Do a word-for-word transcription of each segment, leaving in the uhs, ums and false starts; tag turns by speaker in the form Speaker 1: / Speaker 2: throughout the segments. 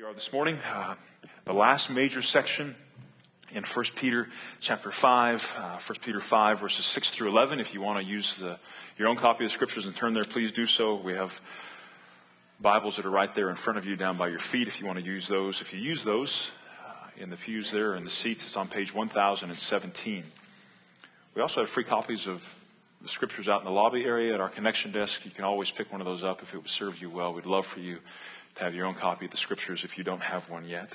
Speaker 1: are this morning, uh, the last major section in First Peter chapter five, uh, First Peter five verses six through eleven. If you want to use the, your own copy of the scriptures and turn there, please do so. We have Bibles that are right there in front of you down by your feet if you want to use those. If you use those uh, in the pews there and the seats, it's on page one thousand seventeen. We also have free copies of the scriptures out in the lobby area at our connection desk. You can always pick one of those up if it would serve you well. We'd love for you to have your own copy of the scriptures if you don't have one yet.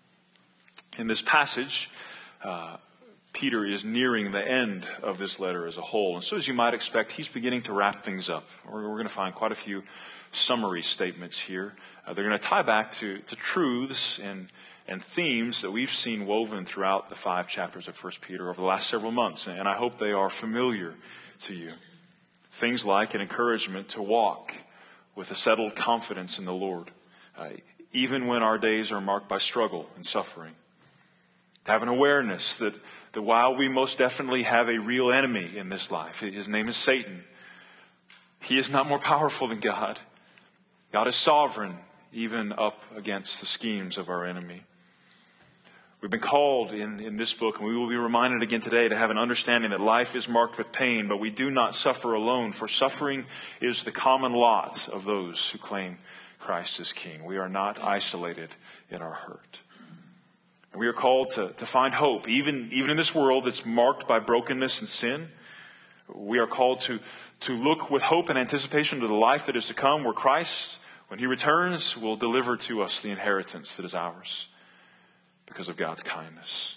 Speaker 1: In this passage, uh, Peter is nearing the end of this letter as a whole. And so as you might expect, he's beginning to wrap things up. We're, we're going to find quite a few summary statements here. Uh, they're going to tie back to, to truths and, and themes that we've seen woven throughout the five chapters of First Peter over the last several months. And I hope they are familiar to you. Things like an encouragement to walk with a settled confidence in the Lord, uh, even when our days are marked by struggle and suffering. To have an awareness that, that while we most definitely have a real enemy in this life, his name is Satan, he is not more powerful than God. God is sovereign, even up against the schemes of our enemy. We've been called in, in this book, and we will be reminded again today to have an understanding that life is marked with pain, but we do not suffer alone, for suffering is the common lot of those who claim Christ is King. We are not isolated in our hurt. And we are called to, to find hope, even, even in this world that's marked by brokenness and sin. We are called to, to look with hope and anticipation to the life that is to come, where Christ, when he returns, will deliver to us the inheritance that is ours because of God's kindness.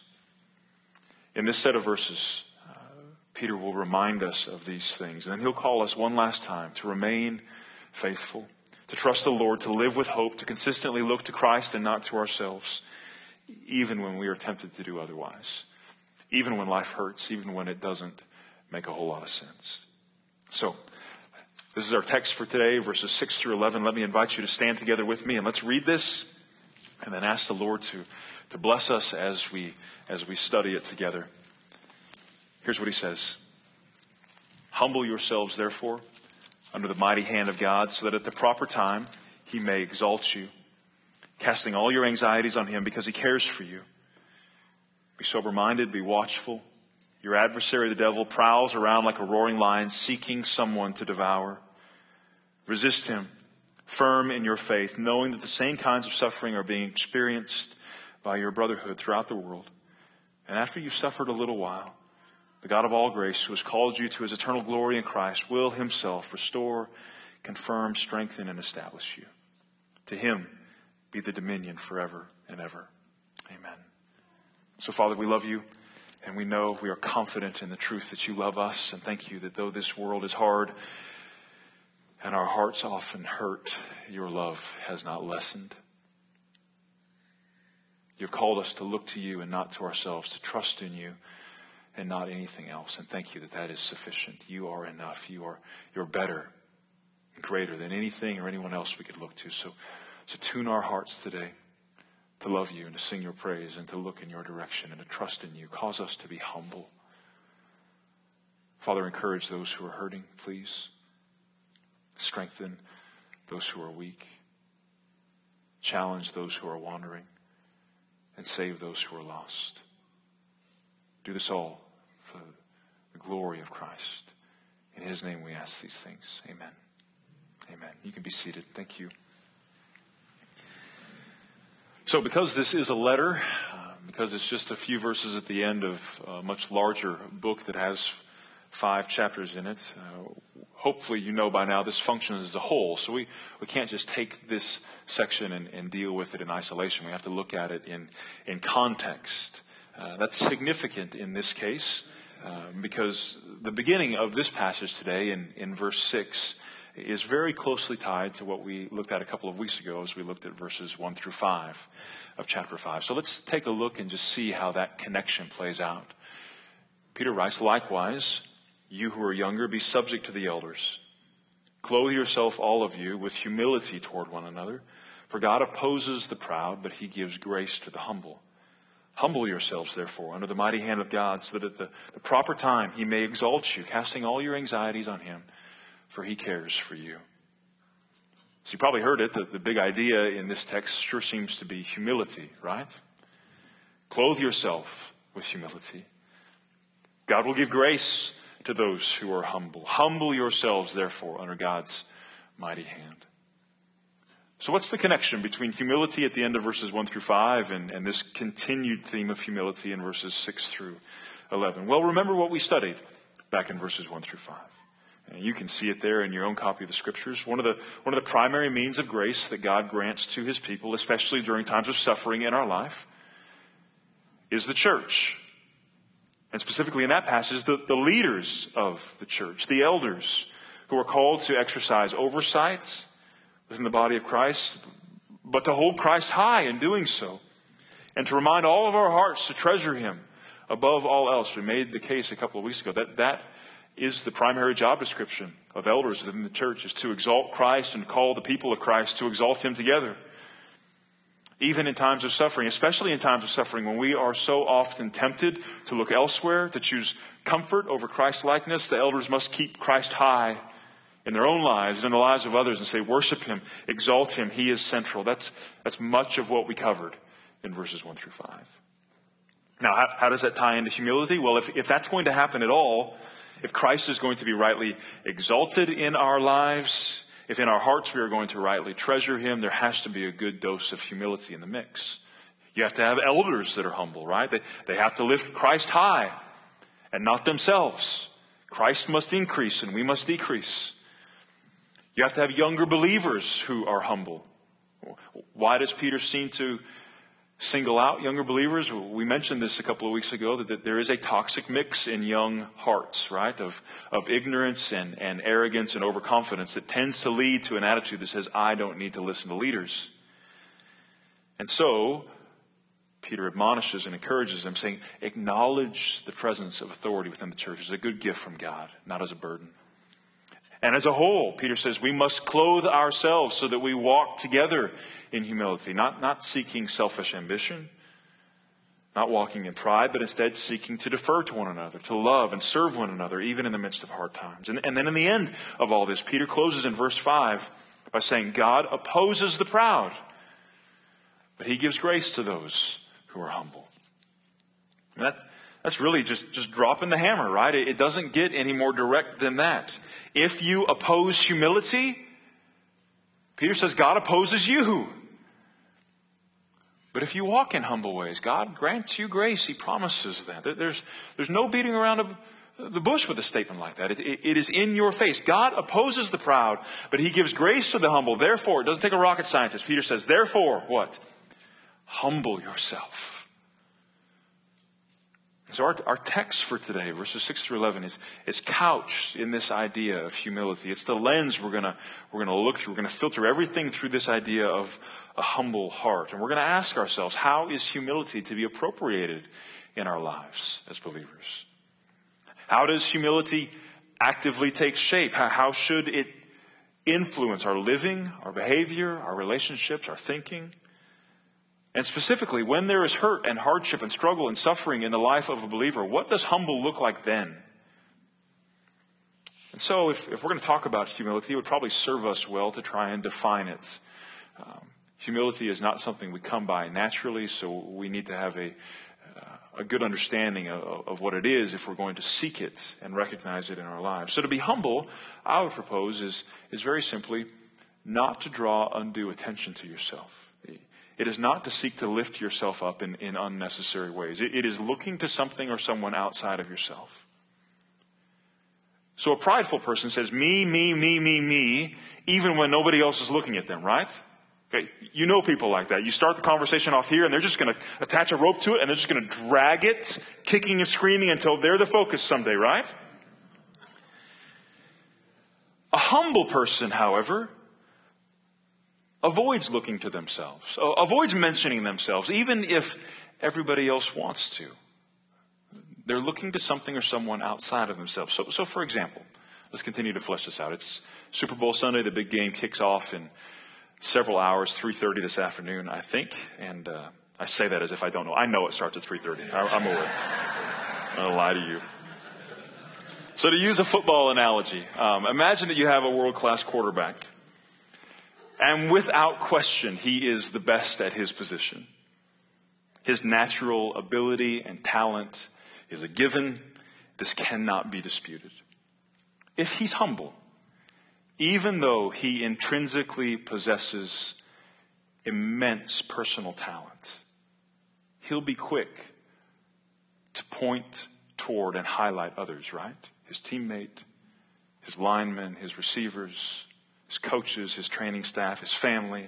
Speaker 1: In this set of verses, uh, Peter will remind us of these things. And then he'll call us one last time to remain faithful, to trust the Lord, to live with hope, to consistently look to Christ and not to ourselves, even when we are tempted to do otherwise, even when life hurts, even when it doesn't make a whole lot of sense. So, this is our text for today, verses six through eleven. Let me invite you to stand together with me and let's read this and then ask the Lord to, to bless us as we, as we study it together. Here's what he says. Humble yourselves, therefore, under the mighty hand of God, so that at the proper time he may exalt you, casting all your anxieties on him because he cares for you. Be sober-minded, be watchful. Your adversary, the devil, prowls around like a roaring lion, seeking someone to devour. Resist him, firm in your faith, knowing that the same kinds of suffering are being experienced by your brotherhood throughout the world. And after you've suffered a little while, the God of all grace, who has called you to his eternal glory in Christ, will himself restore, confirm, strengthen, and establish you. To him be the dominion forever and ever. Amen. So, Father, we love you, and we know we are confident in the truth that you love us. And thank you that though this world is hard and our hearts often hurt, your love has not lessened. You've called us to look to you and not to ourselves, to trust in you and not anything else. And thank you that that is sufficient. You are enough. You are you're better and greater than anything or anyone else we could look to. So, so tune our hearts today to love you and to sing your praise and to look in your direction and to trust in you. Cause us to be humble. Father, encourage those who are hurting, please. Strengthen those who are weak. Challenge those who are wandering. And save those who are lost. Do this all for the glory of Christ. In his name we ask these things. Amen. Amen. You can be seated. Thank you. So because this is a letter, uh, because it's just a few verses at the end of a much larger book that has five chapters in it, uh, hopefully you know by now this functions as a whole. So we, we can't just take this section and, and deal with it in isolation. We have to look at it in, in context. Uh, that's significant in this case uh, because the beginning of this passage today in, in verse six is very closely tied to what we looked at a couple of weeks ago as we looked at verses one through five of chapter five. So let's take a look and just see how that connection plays out. Peter writes, likewise, you who are younger, be subject to the elders. Clothe yourself, all of you, with humility toward one another. For God opposes the proud, but he gives grace to the humble. Humble yourselves, therefore, under the mighty hand of God, so that at the, the proper time he may exalt you, casting all your anxieties on him, for he cares for you. So you probably heard it. The, the big idea in this text sure seems to be humility, right? Clothe yourself with humility. God will give grace to those who are humble. Humble yourselves, therefore, under God's mighty hand. So what's the connection between humility at the end of verses one through five and, and this continued theme of humility in verses six through eleven? Well, remember what we studied back in verses one through five. And you can see it there in your own copy of the Scriptures. One of the, one of the primary means of grace that God grants to his people, especially during times of suffering in our life, is the church. And specifically in that passage, the, the leaders of the church, the elders who are called to exercise oversight within the body of Christ, but to hold Christ high in doing so, and to remind all of our hearts to treasure him above all else. We made the case a couple of weeks ago that that is the primary job description of elders within the church, is to exalt Christ and call the people of Christ to exalt him together. Even in times of suffering, especially in times of suffering, when we are so often tempted to look elsewhere, to choose comfort over Christ's likeness, the elders must keep Christ high in their own lives and in the lives of others and say, worship him, exalt him, he is central. That's, that's much of what we covered in verses one through five. Now, how, how does that tie into humility? Well, if, if that's going to happen at all, if Christ is going to be rightly exalted in our lives, if in our hearts we are going to rightly treasure him, there has to be a good dose of humility in the mix. You have to have elders that are humble, right? They, they have to lift Christ high and not themselves. Christ must increase and we must decrease. You have to have younger believers who are humble. Why does Peter seem to single out younger believers? We mentioned this a couple of weeks ago, that, that there is a toxic mix in young hearts, right? Of, of ignorance and, and arrogance and overconfidence that tends to lead to an attitude that says, I don't need to listen to leaders. And so, Peter admonishes and encourages them, saying, acknowledge the presence of authority within the church as a good gift from God, not as a burden. And as a whole, Peter says, we must clothe ourselves so that we walk together in humility, not, not seeking selfish ambition, not walking in pride, but instead seeking to defer to one another, to love and serve one another, even in the midst of hard times. And, and then in the end of all this, Peter closes in verse five by saying, God opposes the proud, but he gives grace to those who are humble. And that, that's really just, just dropping the hammer, right? It, it doesn't get any more direct than that. If you oppose humility, Peter says God opposes you. But if you walk in humble ways, God grants you grace. He promises that. There's, there's no beating around a, the bush with a statement like that. It, it, it is in your face. God opposes the proud, but he gives grace to the humble. Therefore, it doesn't take a rocket scientist. Peter says, therefore, what? Humble yourself. So our, our text for today, verses six through eleven, is, is couched in this idea of humility. It's the lens we're gonna we're gonna look through. We're gonna filter everything through this idea of a humble heart. And we're gonna ask ourselves, how is humility to be appropriated in our lives as believers? How does humility actively take shape? How, how should it influence our living, our behavior, our relationships, our thinking? And specifically, when there is hurt and hardship and struggle and suffering in the life of a believer, what does humble look like then? And so if, if we're going to talk about humility, it would probably serve us well to try and define it. Um, humility is not something we come by naturally, so we need to have a, uh, a good understanding of, of what it is if we're going to seek it and recognize it in our lives. So to be humble, I would propose, is, is very simply not to draw undue attention to yourself. It is not to seek to lift yourself up in, in unnecessary ways. It, it is looking to something or someone outside of yourself. So a prideful person says, me, me, me, me, me, even when nobody else is looking at them, right? Okay, you know people like that. You start the conversation off here and they're just going to attach a rope to it and they're just going to drag it, kicking and screaming until they're the focus someday, right? A humble person, however, avoids looking to themselves, avoids mentioning themselves, even if everybody else wants to. They're looking to something or someone outside of themselves. So, so for example, let's continue to flesh this out. It's Super Bowl Sunday. The big game kicks off in several hours, three thirty this afternoon, I think. And uh, I say that as if I don't know. I know it starts at three thirty. I'm aware. I'm going to lie to you. So to use a football analogy, um, imagine that you have a world-class quarterback. And without question, he is the best at his position. His natural ability and talent is a given. This cannot be disputed. If he's humble, even though he intrinsically possesses immense personal talent, he'll be quick to point toward and highlight others, right? His teammate, his linemen, his receivers, his coaches, his training staff, his family.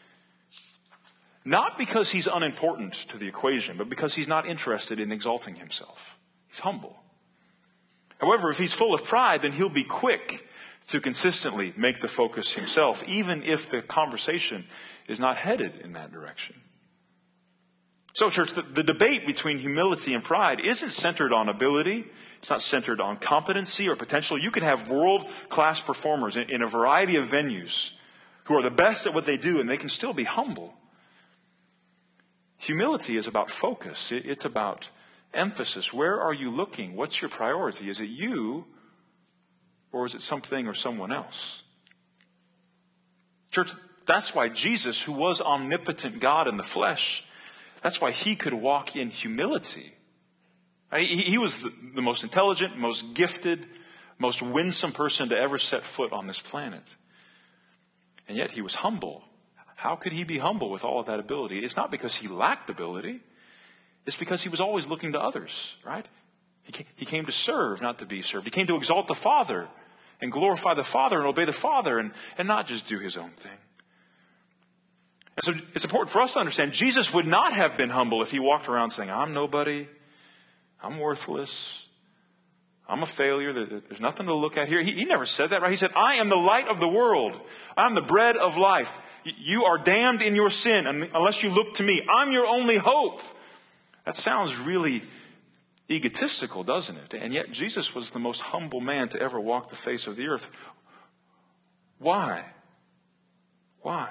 Speaker 1: Not because he's unimportant to the equation, but because he's not interested in exalting himself. He's humble. However, if he's full of pride, then he'll be quick to consistently make the focus himself, even if the conversation is not headed in that direction. So, church, the, the debate between humility and pride isn't centered on ability. It's not centered on competency or potential. You can have world-class performers in, in a variety of venues who are the best at what they do, and they can still be humble. Humility is about focus. It, it's about emphasis. Where are you looking? What's your priority? Is it you, or is it something or someone else? Church, that's why Jesus, who was omnipotent God in the flesh, that's why he could walk in humility. He, he was the, the most intelligent, most gifted, most winsome person to ever set foot on this planet. And yet he was humble. How could he be humble with all of that ability? It's not because he lacked ability. It's because he was always looking to others, right? He came, he came to serve, not to be served. He came to exalt the Father and glorify the Father and obey the Father and, and not just do his own thing. And so it's important for us to understand Jesus would not have been humble if he walked around saying, I'm nobody, I'm worthless, I'm a failure, there's nothing to look at here. He, he never said that, right? He said, I am the light of the world. I'm the bread of life. You are damned in your sin unless you look to me. I'm your only hope. That sounds really egotistical, doesn't it? And yet Jesus was the most humble man to ever walk the face of the earth. Why? Why?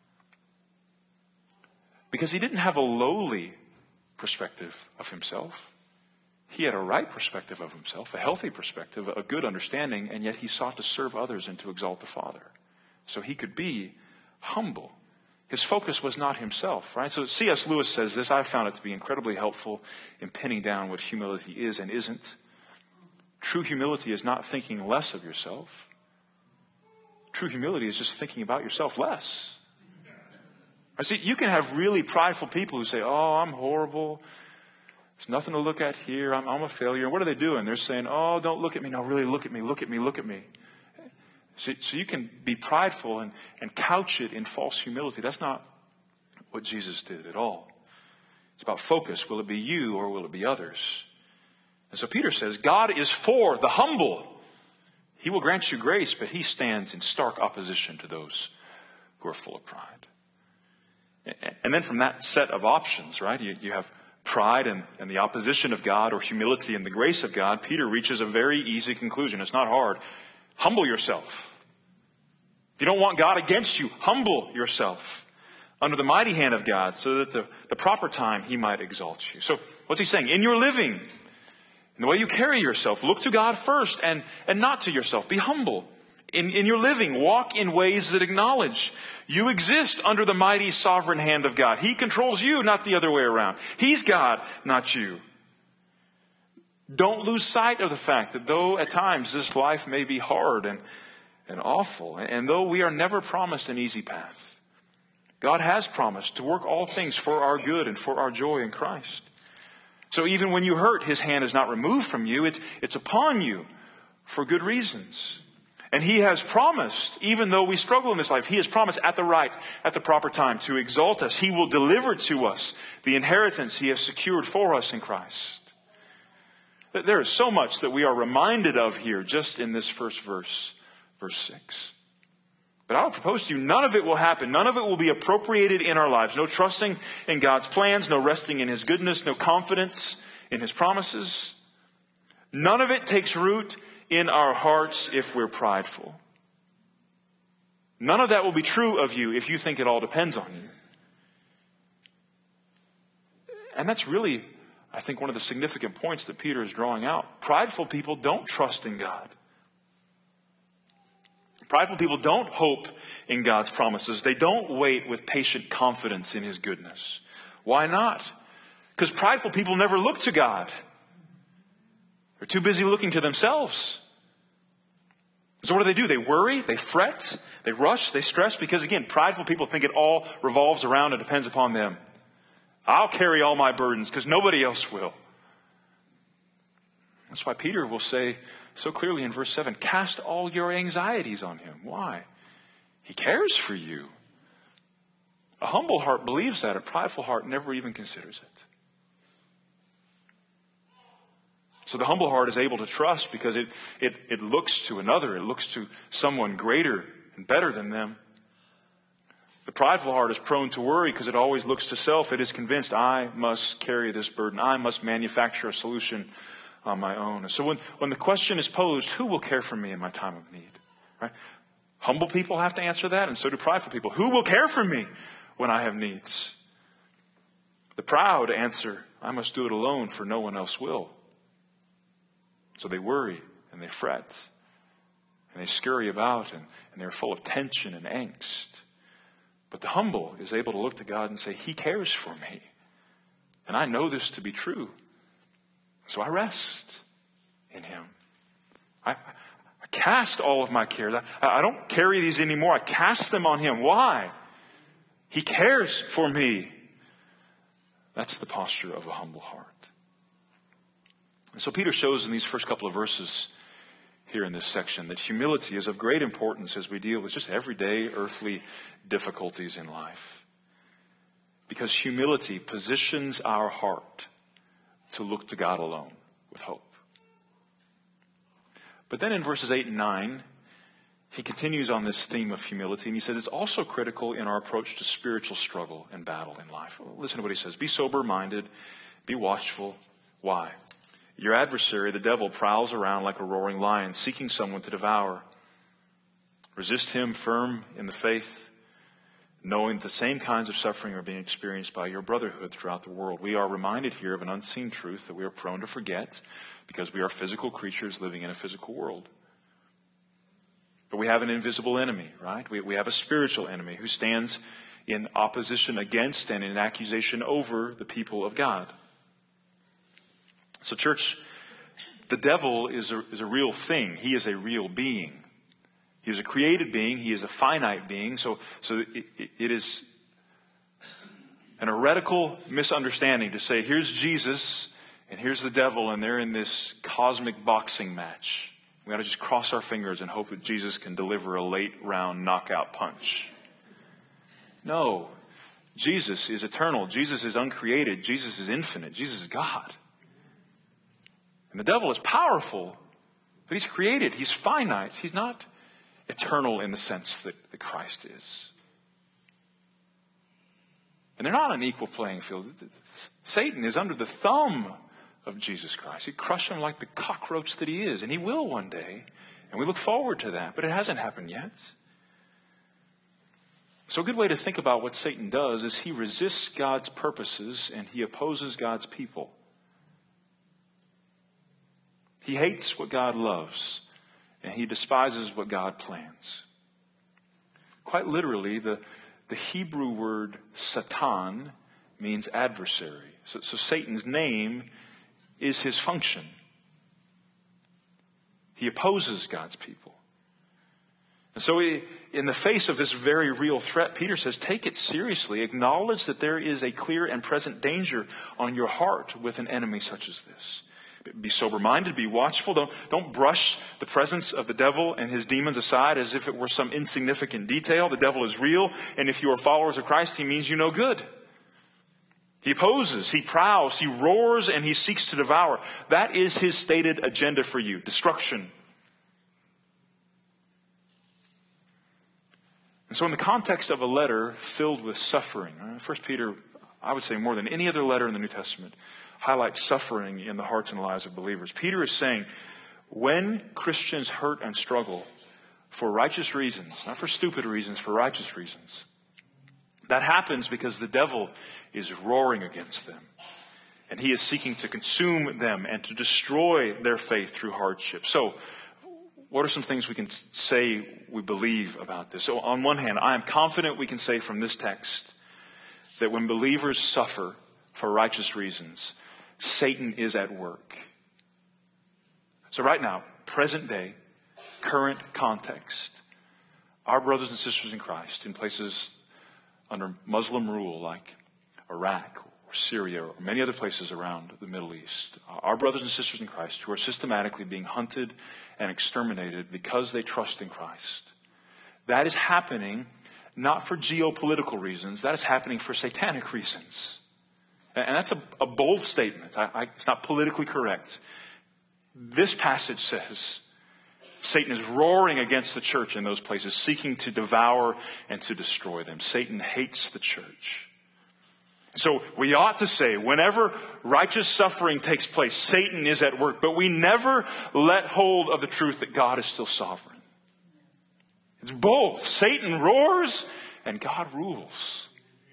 Speaker 1: Because he didn't have a lowly perspective of himself. He had a right perspective of himself, a healthy perspective, a good understanding, and yet he sought to serve others and to exalt the Father. So he could be humble. His focus was not himself, right? So C S Lewis says this. I found it to be incredibly helpful in pinning down what humility is and isn't. True humility is not thinking less of yourself. True humility is just thinking about yourself less. I see, you can have really prideful people who say, oh, I'm horrible. There's nothing to look at here. I'm, I'm a failure. And what are they doing? They're saying, oh, don't look at me. No, really look at me. Look at me. Look at me. So, so you can be prideful and, and couch it in false humility. That's not what Jesus did at all. It's about focus. Will it be you or will it be others? And so Peter says, God is for the humble. He will grant you grace, but he stands in stark opposition to those who are full of pride. And then from that set of options, right, you, you have pride and, and the opposition of God, or humility and the grace of God. Peter reaches a very easy conclusion. It's not hard. Humble yourself. If you don't want God against you, humble yourself under the mighty hand of God so that the, the proper time he might exalt you. So what's he saying? In your living, in the way you carry yourself, look to God first and, and not to yourself. Be humble. In, in your living, walk in ways that acknowledge you exist under the mighty sovereign hand of God. He controls you, not the other way around. He's God, not you. Don't lose sight of the fact that though at times this life may be hard and, and awful, and though we are never promised an easy path, God has promised to work all things for our good and for our joy in Christ. So even when you hurt, his hand is not removed from you. It's, it's upon you for good reasons. And he has promised, even though we struggle in this life, he has promised at the right, at the proper time to exalt us. He will deliver to us the inheritance he has secured for us in Christ. There is so much that we are reminded of here just in this first verse, verse six. But I will propose to you, none of it will happen. None of it will be appropriated in our lives. No trusting in God's plans, no resting in his goodness, no confidence in his promises. None of it takes root in our hearts if we're prideful. None of that will be true of you if you think it all depends on you. And that's really, I think, one of the significant points that Peter is drawing out. Prideful people don't trust in God. Prideful people don't hope in God's promises. They don't wait with patient confidence in his goodness. Why not? Because prideful people never look to God. They're too busy looking to themselves. So what do they do? They worry, they fret, they rush, they stress, because again, prideful people think it all revolves around and depends upon them. I'll carry all my burdens because nobody else will. That's why Peter will say so clearly in verse seven, cast all your anxieties on him. Why? He cares for you. A humble heart believes that. A prideful heart never even considers it. So the humble heart is able to trust because it, it, it looks to another. It looks to someone greater and better than them. The prideful heart is prone to worry because it always looks to self. It is convinced, I must carry this burden. I must manufacture a solution on my own. And so when, when the question is posed, who will care for me in my time of need? Right? Humble people have to answer that, and so do prideful people. Who will care for me when I have needs? The proud answer, I must do it alone, for no one else will. So they worry and they fret and they scurry about and, and they're full of tension and angst. But the humble is able to look to God and say, he cares for me. And I know this to be true. So I rest in him. I, I cast all of my cares. I, I don't carry these anymore. I cast them on him. Why? He cares for me. That's the posture of a humble heart. And so Peter shows in these first couple of verses here in this section that humility is of great importance as we deal with just everyday earthly difficulties in life. Because humility positions our heart to look to God alone with hope. But then in verses eight and nine, he continues on this theme of humility, and he says it's also critical in our approach to spiritual struggle and battle in life. Listen to what he says. Be sober-minded, be watchful. Why? Your adversary, the devil, prowls around like a roaring lion, seeking someone to devour. Resist him firm in the faith, knowing that the same kinds of suffering are being experienced by your brotherhood throughout the world. We are reminded here of an unseen truth that we are prone to forget because we are physical creatures living in a physical world. But we have an invisible enemy, right? We, we have a spiritual enemy who stands in opposition against and in accusation over the people of God. So church, the devil is a, is a real thing. He is a real being. He is a created being. He is a finite being. So, so it, it, it is an heretical misunderstanding to say, here's Jesus and here's the devil, and they're in this cosmic boxing match. We got to just cross our fingers and hope that Jesus can deliver a late round knockout punch. No. Jesus is eternal. Jesus is uncreated. Jesus is infinite. Jesus is God. And the devil is powerful, but he's created. He's finite. He's not eternal in the sense that, that Christ is. And they're not on an equal playing field. Satan is under the thumb of Jesus Christ. He'd crush him like the cockroach that he is, and he will one day. And we look forward to that, but it hasn't happened yet. So a good way to think about what Satan does is he resists God's purposes and he opposes God's people. He hates what God loves, and he despises what God plans. Quite literally, the, the Hebrew word Satan means adversary. So, so Satan's name is his function. He opposes God's people. And so he, in the face of this very real threat, Peter says, take it seriously. Acknowledge that there is a clear and present danger on your heart with an enemy such as this. Be sober-minded, be watchful. Don't, don't brush the presence of the devil and his demons aside as if it were some insignificant detail. The devil is real, and if you are followers of Christ, he means you no good. He opposes, he prowls, he roars, and he seeks to devour. That is his stated agenda for you, destruction. And so in the context of a letter filled with suffering, First Peter, I would say more than any other letter in the New Testament, highlights suffering in the hearts and lives of believers. Peter is saying, when Christians hurt and struggle for righteous reasons, not for stupid reasons, for righteous reasons, that happens because the devil is roaring against them. And he is seeking to consume them and to destroy their faith through hardship. So, what are some things we can say we believe about this? So on one hand, I am confident we can say from this text that when believers suffer for righteous reasons, Satan is at work. So right now, present day, current context, our brothers and sisters in Christ in places under Muslim rule like Iraq or Syria or many other places around the Middle East, our brothers and sisters in Christ who are systematically being hunted and exterminated because they trust in Christ. That is happening not for geopolitical reasons. That is happening for satanic reasons. And that's a, a bold statement. I, I, it's not politically correct. This passage says Satan is roaring against the church in those places, seeking to devour and to destroy them. Satan hates the church. So we ought to say, whenever righteous suffering takes place, Satan is at work. But we never let hold of the truth that God is still sovereign. It's both. Satan roars and God rules.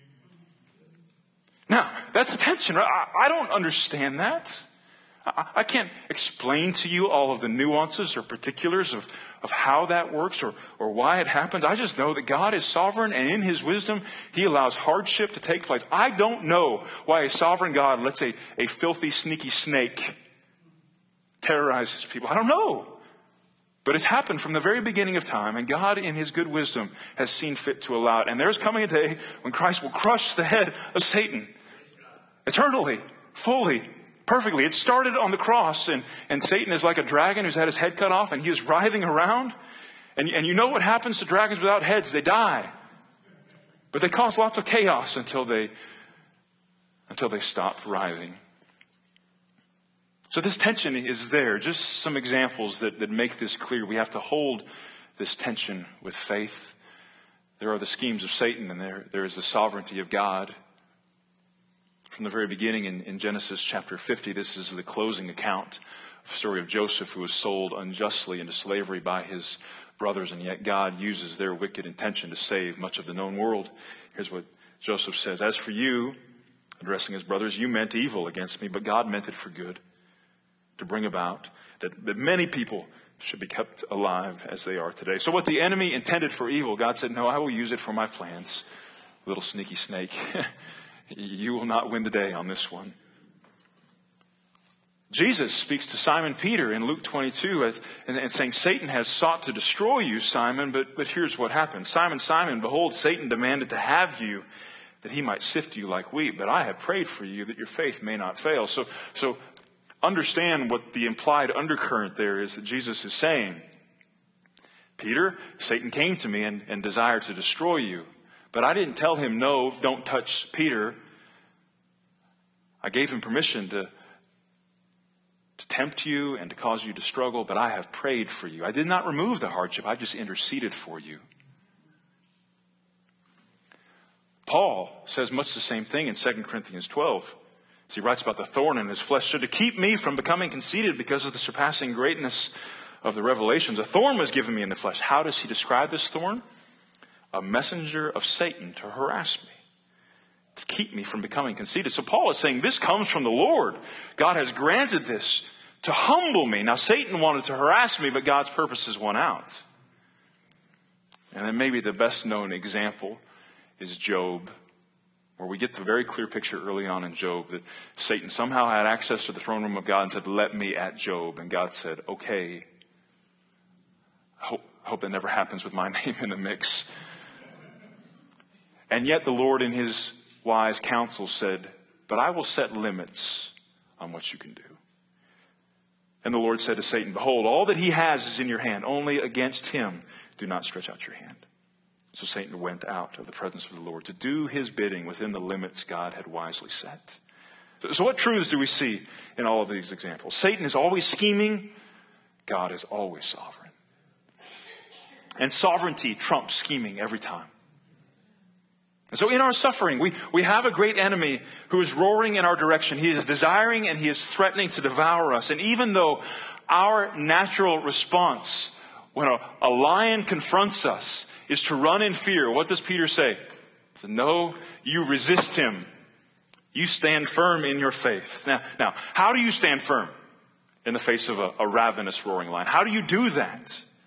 Speaker 1: Now, that's a tension, right? I, I don't understand that. I, I can't explain to you all of the nuances or particulars of, of how that works or, or why it happens. I just know that God is sovereign, and in His wisdom, He allows hardship to take place. I don't know why a sovereign God lets a, a filthy, sneaky snake terrorize His people. I don't know. But it's happened from the very beginning of time, and God in His good wisdom has seen fit to allow it. And there's coming a day when Christ will crush the head of Satan eternally, fully, perfectly. It started on the cross, and, and Satan is like a dragon who's had his head cut off, and he is writhing around. And, and you know what happens to dragons without heads? They die. But they cause lots of chaos until they, until they stop writhing. So this tension is there. Just some examples that, that make this clear. We have to hold this tension with faith. There are the schemes of Satan, and there, there is the sovereignty of God. From the very beginning in, in Genesis chapter fifty, this is the closing account of the story of Joseph, who was sold unjustly into slavery by his brothers, and yet God uses their wicked intention to save much of the known world. Here's what Joseph says: "As for you," addressing his brothers, "you meant evil against me, but God meant it for good, to bring about that, that many people should be kept alive as they are today." So what the enemy intended for evil, God said, "No, I will use it for my plans." Little sneaky snake. You will not win the day on this one. Jesus speaks to Simon Peter in Luke twenty-two as, and, and saying, "Satan has sought to destroy you, Simon, but, but here's what happened. Simon, Simon, behold, Satan demanded to have you that he might sift you like wheat, but I have prayed for you that your faith may not fail." So, so understand what the implied undercurrent there is that Jesus is saying. Peter, Satan came to me and, and desired to destroy you. But I didn't tell him, no, don't touch Peter. I gave him permission to, to tempt you and to cause you to struggle, but I have prayed for you. I did not remove the hardship. I just interceded for you. Paul says much the same thing in Second Corinthians twelve. As he writes about the thorn in his flesh. "So to keep me from becoming conceited because of the surpassing greatness of the revelations, a thorn was given me in the flesh." How does he describe this thorn? "A messenger of Satan to harass me, to keep me from becoming conceited." So Paul is saying this comes from the Lord. God has granted this to humble me. Now Satan wanted to harass me, but God's purposes won out. And then maybe the best known example is Job, where we get the very clear picture early on in Job that Satan somehow had access to the throne room of God and said, "Let me at Job." And God said, "Okay. I hope, hope that never happens with my name in the mix." And yet the Lord in His wise counsel said, "But I will set limits on what you can do." And the Lord said to Satan, "Behold, all that he has is in your hand. Only against him do not stretch out your hand." So Satan went out of the presence of the Lord to do his bidding within the limits God had wisely set. So, so what truths do we see in all of these examples? Satan is always scheming. God is always sovereign. And sovereignty trumps scheming every time. And so in our suffering, we, we have a great enemy who is roaring in our direction. He is desiring and he is threatening to devour us. And even though our natural response when a, a lion confronts us is to run in fear, what does Peter say? He says, "No, you resist him. You stand firm in your faith." Now, now how do you stand firm in the face of a, a ravenous roaring lion? How do you do that?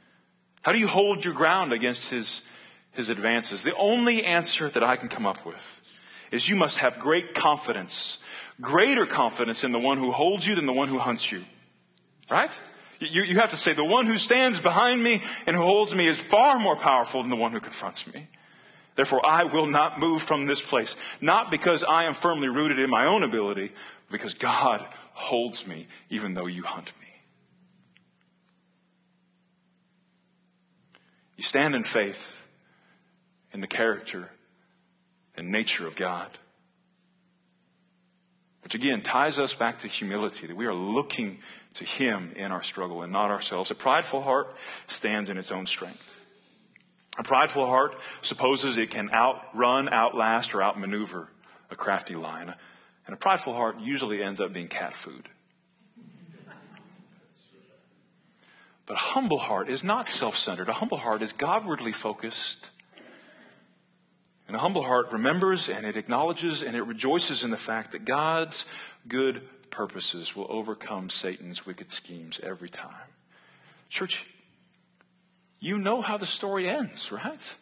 Speaker 1: How do you hold your ground against his, his advances? The only answer that I can come up with is you must have great confidence, greater confidence in the one who holds you than the one who hunts you. Right? You, you have to say, the one who stands behind me and who holds me is far more powerful than the one who confronts me. Therefore, I will not move from this place. Not because I am firmly rooted in my own ability, but because God holds me even though you hunt me. You stand in faith in the character and nature of God. Which again ties us back to humility, that we are looking to him in our struggle and not ourselves. A prideful heart stands in its own strength. A prideful heart supposes it can outrun, outlast, or outmaneuver a crafty lion. And a prideful heart usually ends up being cat food. But a humble heart is not self-centered. A humble heart is Godwardly focused. And a humble heart remembers and it acknowledges and it rejoices in the fact that God's good purposes will overcome Satan's wicked schemes every time. Church, you know how the story ends, right?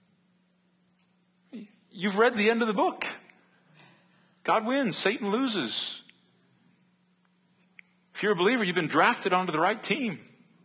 Speaker 1: You've read the end of the book. God wins, Satan loses. If you're a believer, you've been drafted onto the right team.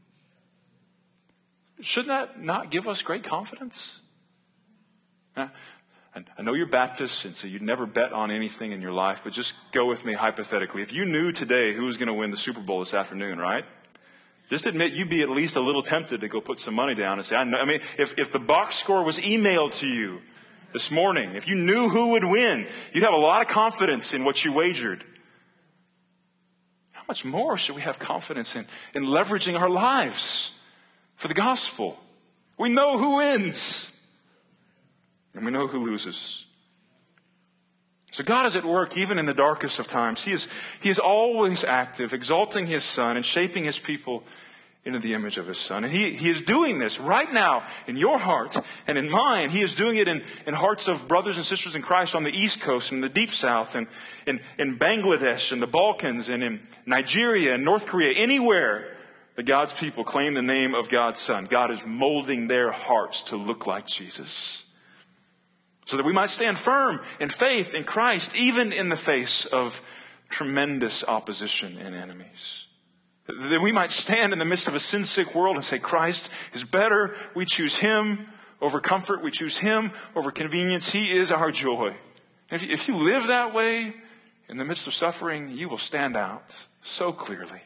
Speaker 1: Shouldn't that not give us great confidence? Now, I know you're Baptist, and so you'd never bet on anything in your life, but just go with me hypothetically. If you knew today who was going to win the Super Bowl this afternoon, right? Just admit you'd be at least a little tempted to go put some money down and say, I know. I mean, if, if the box score was emailed to you this morning, if you knew who would win, you'd have a lot of confidence in what you wagered. How much more should we have confidence in, in leveraging our lives for the gospel? We know who wins. And we know who loses. So God is at work even in the darkest of times. He is, he is always active, exalting his Son and shaping his people into the image of his Son. And he, he is doing this right now in your heart and in mine. He is doing it in, in hearts of brothers and sisters in Christ on the East Coast and the Deep South and in, in Bangladesh and the Balkans and in Nigeria and North Korea. Anywhere that God's people claim the name of God's Son, God is molding their hearts to look like Jesus. So that we might stand firm in faith in Christ, even in the face of tremendous opposition and enemies. That we might stand in the midst of a sin-sick world and say, Christ is better. We choose him over comfort. We choose him over convenience. He is our joy. If you, if you live that way in the midst of suffering, you will stand out so clearly.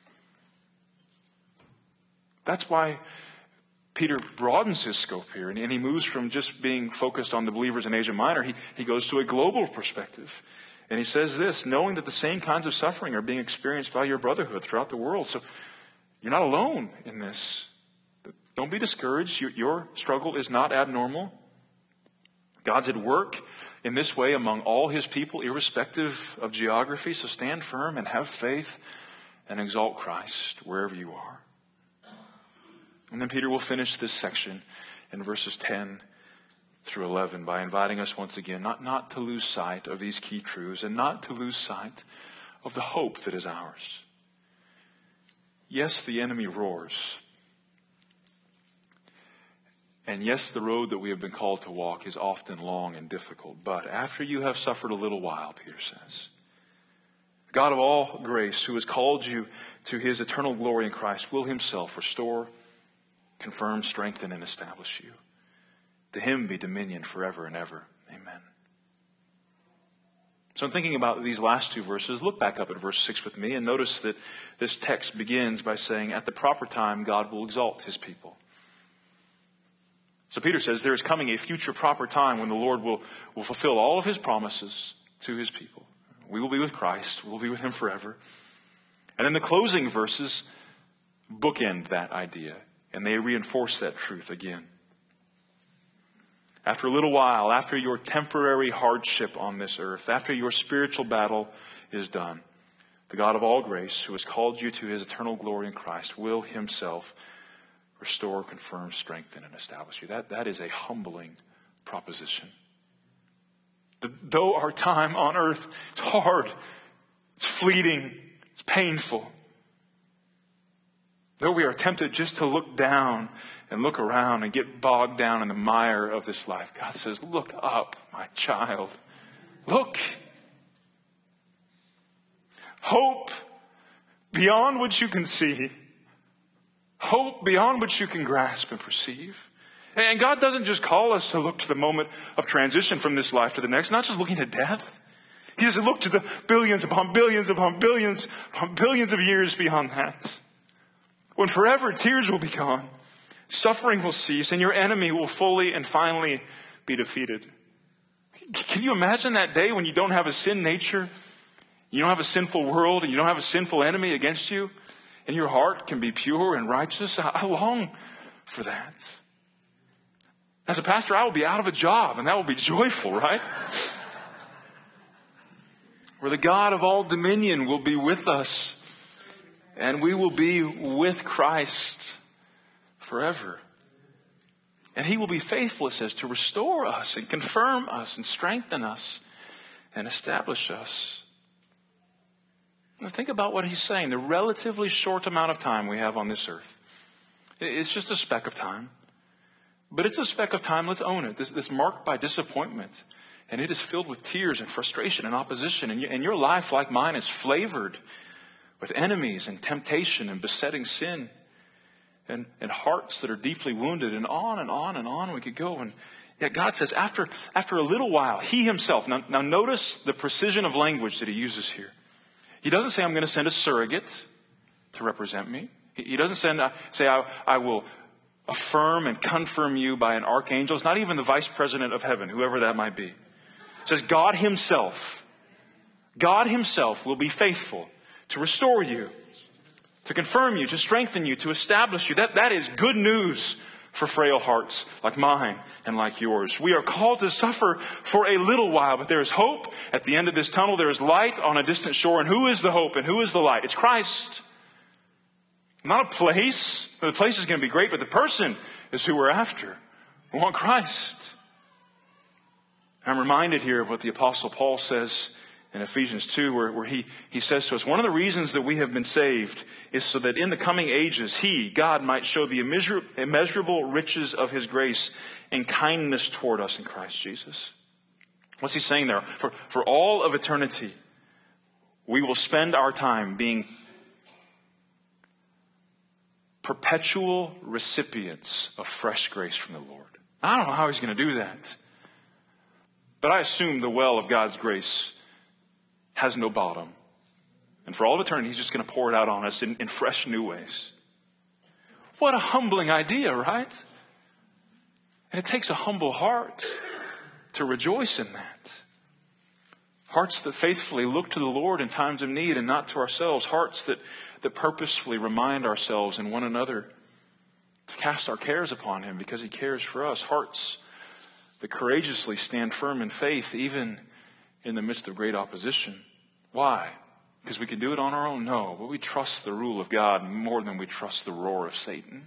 Speaker 1: That's why Peter broadens his scope here, and he moves from just being focused on the believers in Asia Minor. He, he goes to a global perspective. And he says this, knowing that the same kinds of suffering are being experienced by your brotherhood throughout the world. So you're not alone in this. Don't be discouraged. Your, your struggle is not abnormal. God's at work in this way among all his people, irrespective of geography. So stand firm and have faith and exalt Christ wherever you are. And then Peter will finish this section in verses ten through eleven by inviting us once again not, not to lose sight of these key truths and not to lose sight of the hope that is ours. Yes, the enemy roars. And yes, the road that we have been called to walk is often long and difficult. But after you have suffered a little while, Peter says, God of all grace, who has called you to his eternal glory in Christ, will himself restore, confirm, strengthen, and establish you. To him be dominion forever and ever. Amen. So I'm thinking about these last two verses. Look back up at verse six with me and notice that this text begins by saying, at the proper time, God will exalt his people. So Peter says there is coming a future proper time when the Lord will, will fulfill all of his promises to his people. We will be with Christ. We will be with him forever. And then the closing verses bookend that idea. And they reinforce that truth again. After a little while, after your temporary hardship on this earth, after your spiritual battle is done, the God of all grace, who has called you to his eternal glory in Christ, will himself restore, confirm, strengthen, and establish you. That, that is a humbling proposition. The, though our time on earth is hard, it's fleeting, it's painful, Though we are tempted just to look down and look around and get bogged down in the mire of this life, God says, look up, my child. Look. Hope beyond what you can see. Hope beyond what you can grasp and perceive. And God doesn't just call us to look to the moment of transition from this life to the next, not just looking at death. He doesn't look to the billions upon billions upon billions upon billions of years beyond that. When forever tears will be gone, suffering will cease, and your enemy will fully and finally be defeated. Can you imagine that day when you don't have a sin nature, you don't have a sinful world, and you don't have a sinful enemy against you, and your heart can be pure and righteous? I long for that. As a pastor, I will be out of a job, and that will be joyful, right? Where the God of all dominion will be with us, and we will be with Christ forever. And he will be faithful, it says, to restore us and confirm us and strengthen us and establish us. Now think about what he's saying. The relatively short amount of time we have on this earth. It's just a speck of time. But it's a speck of time, let's own it. This, this marked by disappointment. And it is filled with tears and frustration and opposition. And, you, and your life, like mine, is flavored with enemies and temptation and besetting sin. And, and hearts that are deeply wounded. And on and on and on we could go. And yet God says, after, after a little while, he himself. Now, now notice the precision of language that he uses here. He doesn't say, I'm going to send a surrogate to represent me. He, he doesn't send, uh, say, I, I will affirm and confirm you by an archangel. It's not even the vice president of heaven, whoever that might be. It says God himself. God himself will be faithful to restore you, to confirm you, to strengthen you, to establish you. That, that is good news for frail hearts like mine and like yours. We are called to suffer for a little while, but there is hope at the end of this tunnel. There is light on a distant shore. And who is the hope and who is the light? It's Christ. Not a place. The place is going to be great, but the person is who we're after. We want Christ. I'm reminded here of what the Apostle Paul says in Ephesians two, where, where he, he says to us, one of the reasons that we have been saved is so that in the coming ages, he, God, might show the immeasur- immeasurable riches of his grace and kindness toward us in Christ Jesus. What's he saying there? For, for all of eternity, we will spend our time being perpetual recipients of fresh grace from the Lord. I don't know how he's going to do that. But I assume the well of God's grace has no bottom. And for all of eternity, he's just going to pour it out on us in, in fresh new ways. What a humbling idea, right? And it takes a humble heart to rejoice in that. Hearts that faithfully look to the Lord in times of need and not to ourselves. Hearts that, that purposefully remind ourselves and one another to cast our cares upon him because he cares for us. Hearts that courageously stand firm in faith even in the midst of great opposition. Why? Because we can do it on our own? No, but we trust the rule of God more than we trust the roar of Satan.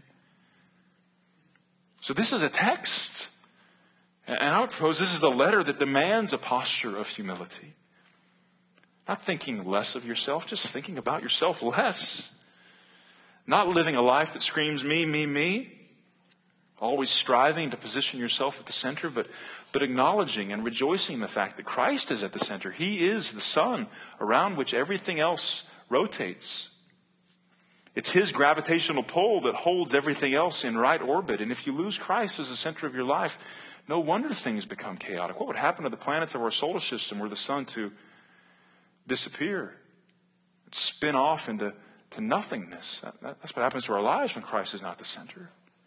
Speaker 1: So this is a text. And I would propose this is a letter that demands a posture of humility. Not thinking less of yourself, just thinking about yourself less. Not living a life that screams me, me, me. Always striving to position yourself at the center, but, but acknowledging and rejoicing in the fact that Christ is at the center. He is the sun around which everything else rotates. It's his gravitational pull that holds everything else in right orbit. And if you lose Christ as the center of your life, no wonder things become chaotic. What would happen to the planets of our solar system were the sun to disappear, spin off into to nothingness? That, that, that's what happens to our lives when Christ is not the center.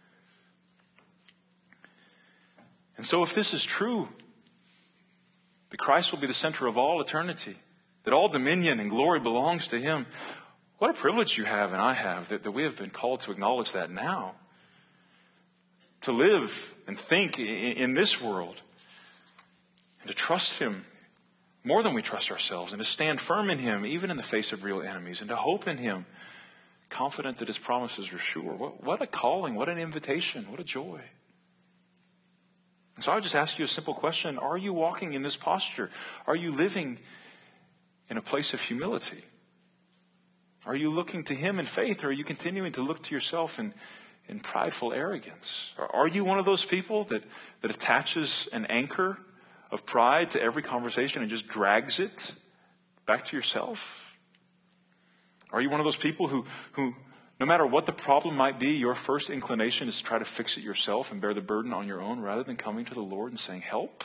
Speaker 1: And so if this is true, that Christ will be the center of all eternity, that all dominion and glory belongs to him, what a privilege you have and I have that, that we have been called to acknowledge that now. To live and think in, in this world and to trust him more than we trust ourselves and to stand firm in him even in the face of real enemies and to hope in him, confident that his promises are sure. What, what a calling, what an invitation, what a joy. And so I would just ask you a simple question. Are you walking in this posture? Are you living in a place of humility? Are you looking to him in faith, or are you continuing to look to yourself in, in prideful arrogance? Are you one of those people that, that attaches an anchor of pride to every conversation and just drags it back to yourself? Are you one of those people who, who, no matter what the problem might be, your first inclination is to try to fix it yourself and bear the burden on your own rather than coming to the Lord and saying, help?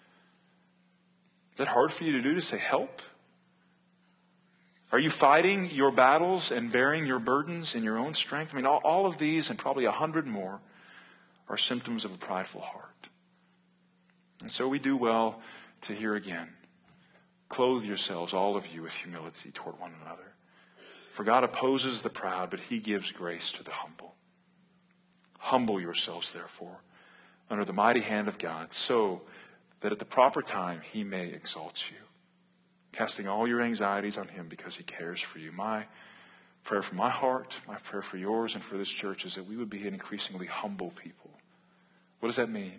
Speaker 1: Is that hard for you to do, to say help? Are you fighting your battles and bearing your burdens in your own strength? I mean, all, all of these and probably a hundred more are symptoms of a prideful heart. And so we do well to hear again, clothe yourselves, all of you, with humility toward one another. For God opposes the proud, but he gives grace to the humble. Humble yourselves, therefore, under the mighty hand of God, so that at the proper time he may exalt you, casting all your anxieties on him because he cares for you. My prayer for my heart, my prayer for yours and for this church is that we would be an increasingly humble people. What does that mean?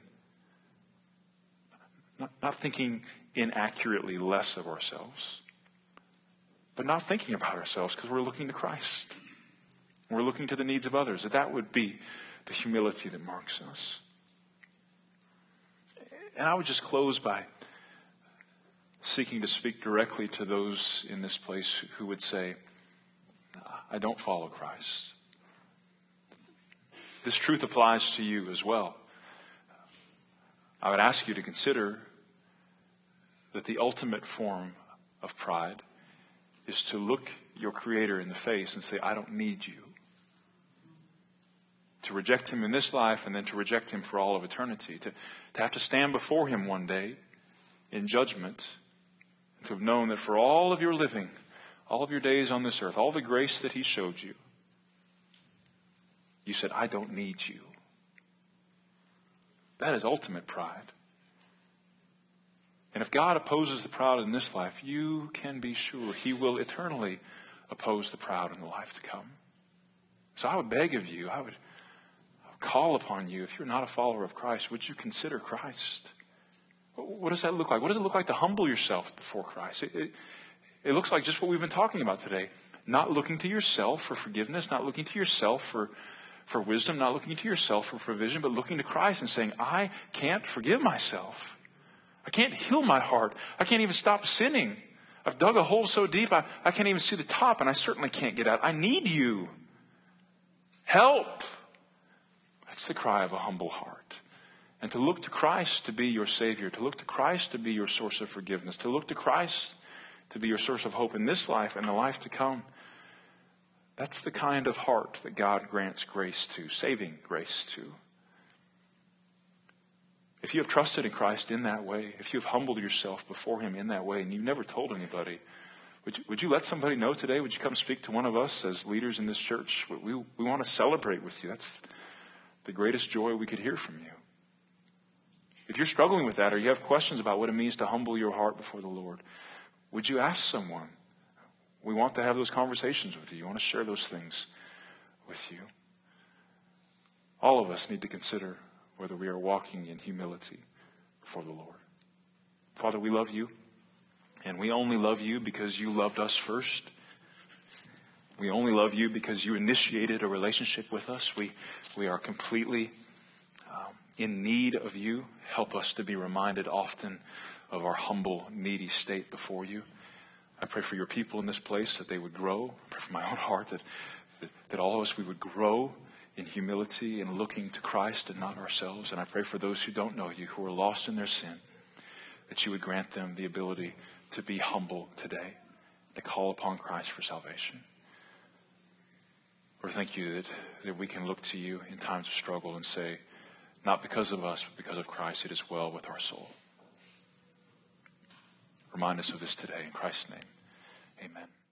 Speaker 1: Not, not thinking inaccurately less of ourselves, but not thinking about ourselves because we're looking to Christ. We're looking to the needs of others. That that would be the humility that marks us. And I would just close by seeking to speak directly to those in this place who would say, I don't follow Christ. This truth applies to you as well. I would ask you to consider that the ultimate form of pride is to look your Creator in the face and say, I don't need you. To reject him in this life and then to reject him for all of eternity. To, to have to stand before him one day in judgment. To have known that for all of your living, all of your days on this earth, all the grace that he showed you, you said, I don't need you. That is ultimate pride. And if God opposes the proud in this life, you can be sure he will eternally oppose the proud in the life to come. So I would beg of you, I would, I would call upon you, if you're not a follower of Christ, would you consider Christ? What does that look like? What does it look like to humble yourself before Christ? It, it, it looks like just what we've been talking about today. Not looking to yourself for forgiveness, not looking to yourself for, for wisdom, not looking to yourself for provision, but looking to Christ and saying, I can't forgive myself. I can't heal my heart. I can't even stop sinning. I've dug a hole so deep, I, I can't even see the top, and I certainly can't get out. I need you. Help. That's the cry of a humble heart. And to look to Christ to be your Savior, to look to Christ to be your source of forgiveness, to look to Christ to be your source of hope in this life and the life to come. That's the kind of heart that God grants grace to, saving grace to. If you have trusted in Christ in that way, if you have humbled yourself before him in that way, and you've never told anybody, would you, would you let somebody know today? Would you come speak to one of us as leaders in this church? We, we want to celebrate with you. That's the greatest joy we could hear from you. If you're struggling with that, or you have questions about what it means to humble your heart before the Lord, would you ask someone? We want to have those conversations with you. You want to share those things with you. All of us need to consider whether we are walking in humility before the Lord. Father, we love you, and we only love you because you loved us first. We only love you because you initiated a relationship with us. We, we are completely um, in need of you. Help us to be reminded often of our humble, needy state before you. I pray for your people in this place that they would grow. I pray for my own heart that, that, that all of us, we would grow in humility and looking to Christ and not ourselves. And I pray for those who don't know you, who are lost in their sin, that you would grant them the ability to be humble today, to call upon Christ for salvation. Lord, thank you that, that we can look to you in times of struggle and say, not because of us, but because of Christ, it is well with our soul. Remind us of this today. In Christ's name, amen.